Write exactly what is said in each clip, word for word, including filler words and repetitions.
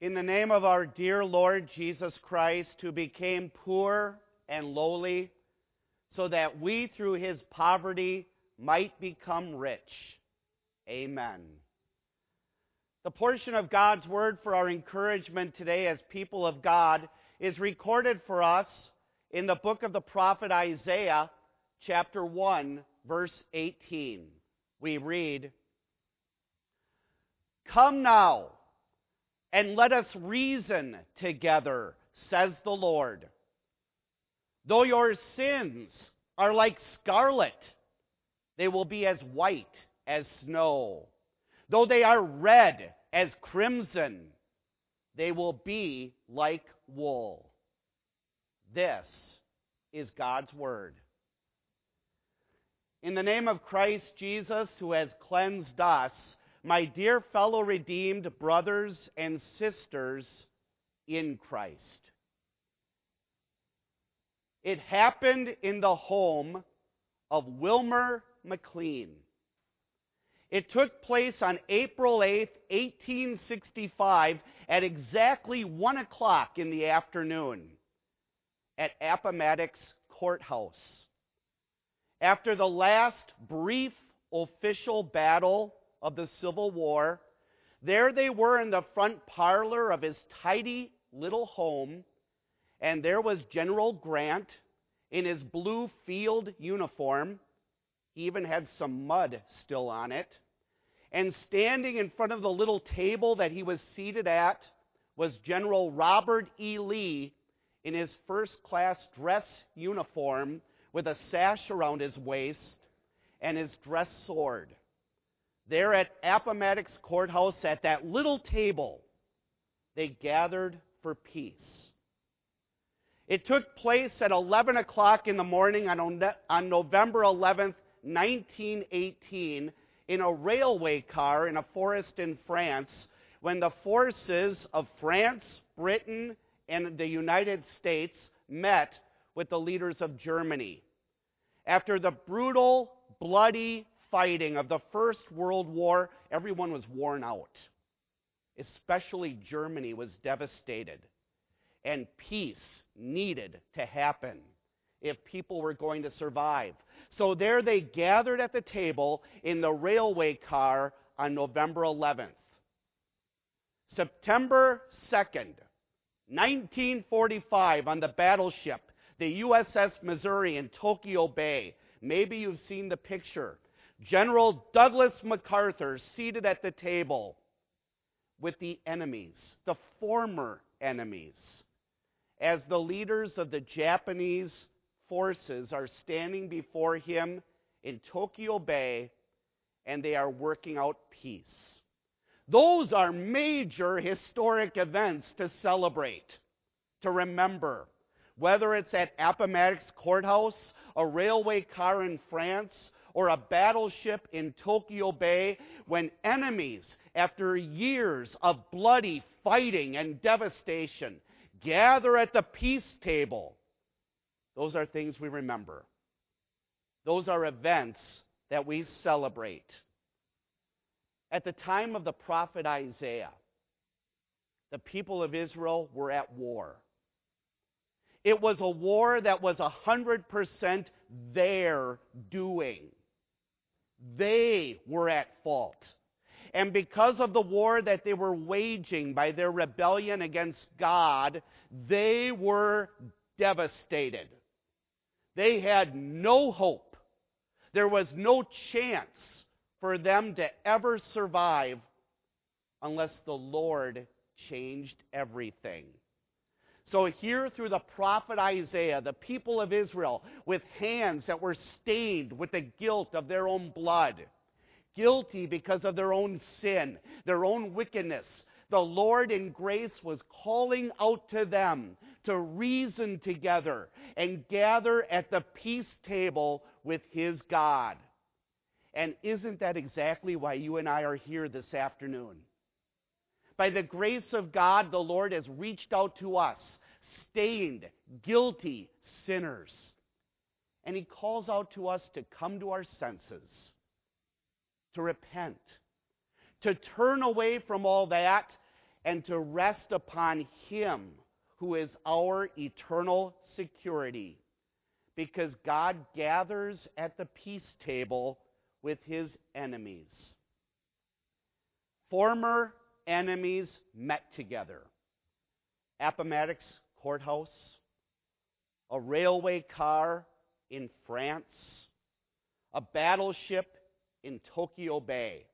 In the name of our dear Lord Jesus Christ, who became poor and lowly, so that we through his poverty might become rich. Amen. The portion of God's word for our encouragement today as people of God is recorded for us in the book of the prophet Isaiah, chapter one, verse eighteen. We read, "Come now, and let us reason together, says the Lord. Though your sins are like scarlet, they will be as white as snow. Though they are red as crimson, they will be like wool." This is God's word. In the name of Christ Jesus, who has cleansed us, my dear fellow redeemed brothers and sisters in Christ. It happened in the home of Wilmer McLean. It took place on April eighth, eighteen sixty-five, at exactly one o'clock in the afternoon at Appomattox Courthouse. After the last brief official battle of the Civil War, there they were in the front parlor of his tidy little home, and there was General Grant in his blue field uniform. He even had some mud still on it. And standing in front of the little table that he was seated at was General Robert E. Lee in his first-class dress uniform with a sash around his waist and his dress sword. There at Appomattox Courthouse, at that little table, they gathered for peace. It took place at eleven o'clock in the morning on, on November eleventh, nineteen eighteen, in a railway car in a forest in France, when the forces of France, Britain, and the United States met with the leaders of Germany. After the brutal, bloody fighting of the First World War, everyone was worn out. Especially Germany was devastated. And peace needed to happen if people were going to survive. So there they gathered at the table in the railway car on November eleventh. September second, nineteen forty-five, on the battleship, the U S S Missouri in Tokyo Bay. Maybe you've seen the picture. General Douglas MacArthur seated at the table with the enemies, the former enemies, as the leaders of the Japanese forces are standing before him in Tokyo Bay, and they are working out peace. Those are major historic events to celebrate, to remember. Whether it's at Appomattox Courthouse, a railway car in France, or a battleship in Tokyo Bay, when enemies, after years of bloody fighting and devastation, gather at the peace table, those are things we remember. Those are events that we celebrate. At the time of the prophet Isaiah, the people of Israel were at war. It was a war that was one hundred percent their doing. They were at fault. And because of the war that they were waging by their rebellion against God, they were devastated. They had no hope. There was no chance for them to ever survive unless the Lord changed everything. So here through the prophet Isaiah, the people of Israel, with hands that were stained with the guilt of their own blood, guilty because of their own sin, their own wickedness, the Lord in grace was calling out to them to reason together and gather at the peace table with his God. And isn't that exactly why you and I are here this afternoon? By the grace of God, the Lord has reached out to us, stained, guilty sinners. And he calls out to us to come to our senses, to repent, to turn away from all that and to rest upon Him who is our eternal security, because God gathers at the peace table with His enemies. Former enemies met together. Appomattox Courthouse, a railway car in France, a battleship in Tokyo Bay.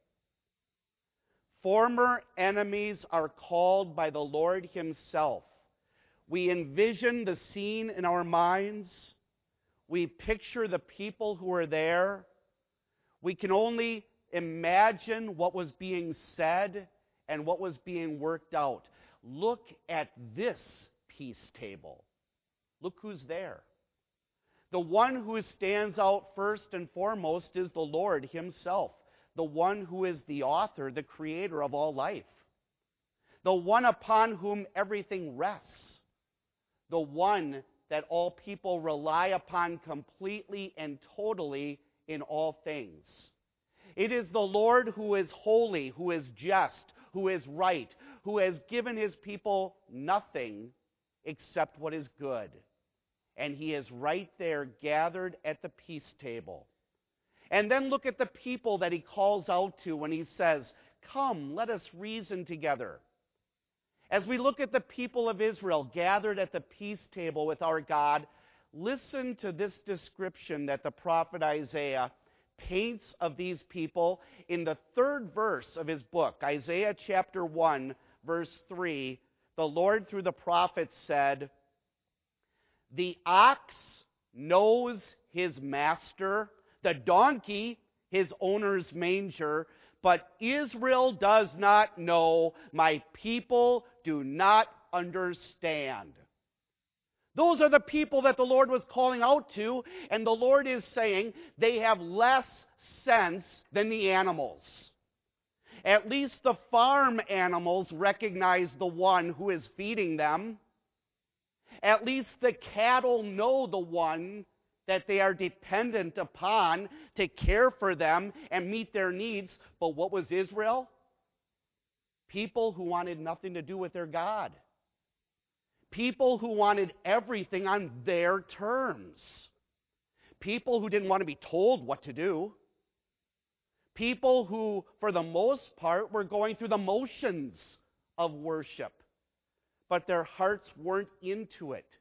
Former enemies are called by the Lord Himself. We envision the scene in our minds. We picture the people who are there. We can only imagine what was being said and what was being worked out. Look at this peace table. Look who's there. The one who stands out first and foremost is the Lord Himself, the one who is the author, the creator of all life, the one upon whom everything rests, the one that all people rely upon completely and totally in all things. It is the Lord who is holy, who is just, who is right, who has given His people nothing except what is good. And He is right there gathered at the peace table. And then look at the people that He calls out to when He says, "Come, let us reason together." As we look at the people of Israel gathered at the peace table with our God, listen to this description that the prophet Isaiah paints of these people in the third verse of his book. Isaiah chapter one, verse three, the Lord through the prophet said, "The ox knows his master, the donkey his owner's manger, but Israel does not know, my people do not understand." Those are the people that the Lord was calling out to, and the Lord is saying they have less sense than the animals. At least the farm animals recognize the one who is feeding them. At least the cattle know the one that they are dependent upon to care for them and meet their needs. But what was Israel? People who wanted nothing to do with their God. People who wanted everything on their terms. People who didn't want to be told what to do. People who, for the most part, were going through the motions of worship, but their hearts weren't into it.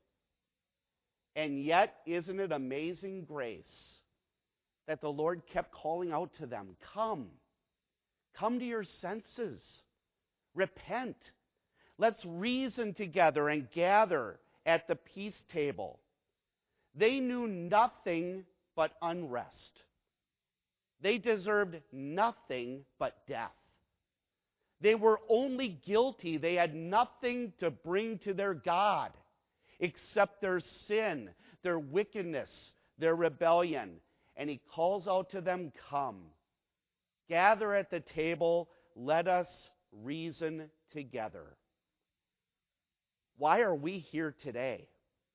And yet, isn't it amazing grace that the Lord kept calling out to them, "Come, come to your senses, repent. Let's reason together and gather at the peace table." They knew nothing but unrest. They deserved nothing but death. They were only guilty. They had nothing to bring to their God except their sin, their wickedness, their rebellion. And He calls out to them, "Come, gather at the table, let us reason together." Why are we here today?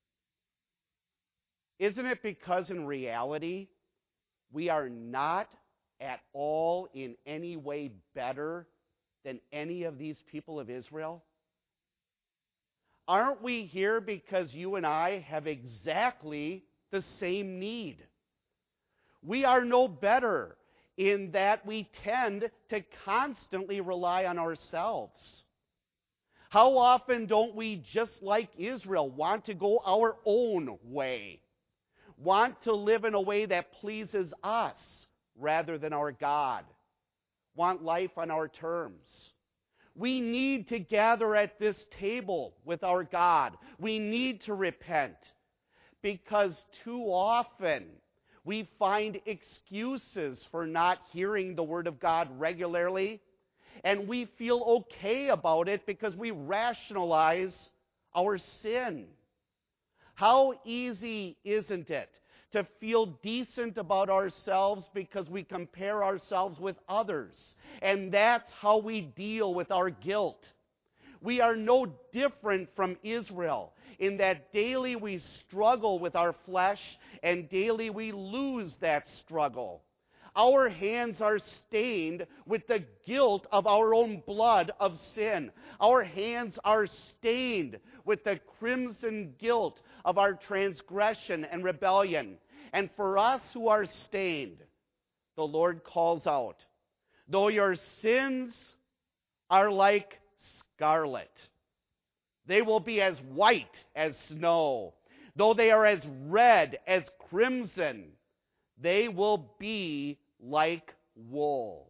Isn't it because in reality, we are not at all in any way better than any of these people of Israel? Aren't we here because you and I have exactly the same need? We are no better in that we tend to constantly rely on ourselves. How often don't we, just like Israel, want to go our own way? Want to live in a way that pleases us rather than our God? Want life on our terms? We need to gather at this table with our God. We need to repent because too often we find excuses for not hearing the Word of God regularly, and we feel okay about it because we rationalize our sin. How easy isn't it to feel decent about ourselves because we compare ourselves with others? And that's how we deal with our guilt. We are no different from Israel in that daily we struggle with our flesh and daily we lose that struggle. Our hands are stained with the guilt of our own blood of sin. Our hands are stained with the crimson guilt of our transgression and rebellion. And for us who are stained, the Lord calls out, though your sins are like scarlet, they will be as white as snow. Though they are as red as crimson, they will be like wool.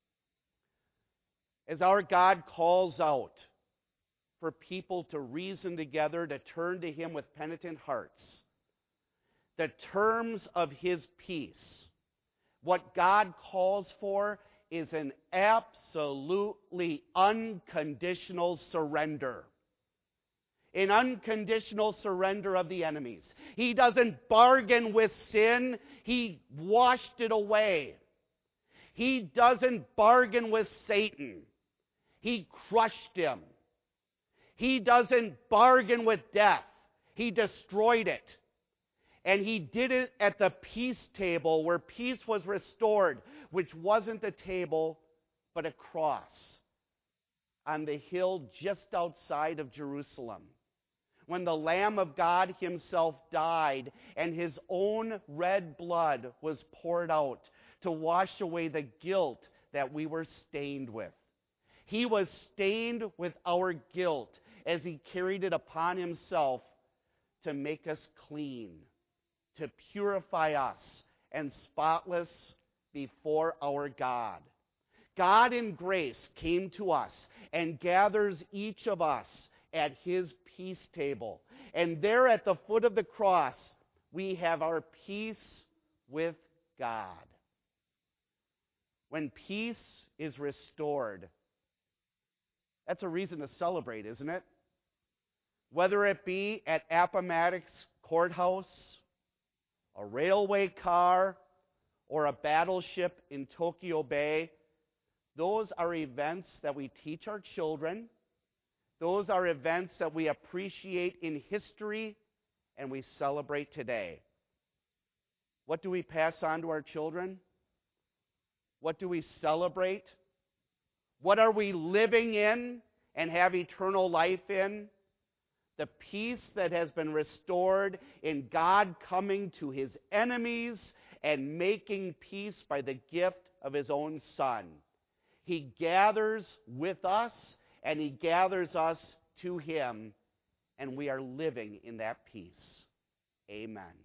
As our God calls out for people to reason together, to turn to him with penitent hearts, the terms of his peace, what God calls for is an absolutely unconditional surrender. An unconditional surrender of the enemies. He doesn't bargain with sin. He washed it away. He doesn't bargain with Satan. He crushed him. He doesn't bargain with death. He destroyed it. And he did it at the peace table where peace was restored, which wasn't a table, but a cross on the hill just outside of Jerusalem. When the Lamb of God himself died and his own red blood was poured out to wash away the guilt that we were stained with. He was stained with our guilt as he carried it upon himself to make us clean, to purify us and spotless before our God. God in grace came to us and gathers each of us at his peace table. And there at the foot of the cross, we have our peace with God. When peace is restored, that's a reason to celebrate, isn't it? Whether it be at Appomattox Courthouse, a railway car, or a battleship in Tokyo Bay, those are events that we teach our children. Those are events that we appreciate in history and we celebrate today. What do we pass on to our children? What do we celebrate? What are we living in and have eternal life in? The peace that has been restored in God coming to his enemies and making peace by the gift of his own Son. He gathers with us and he gathers us to him, and we are living in that peace. Amen.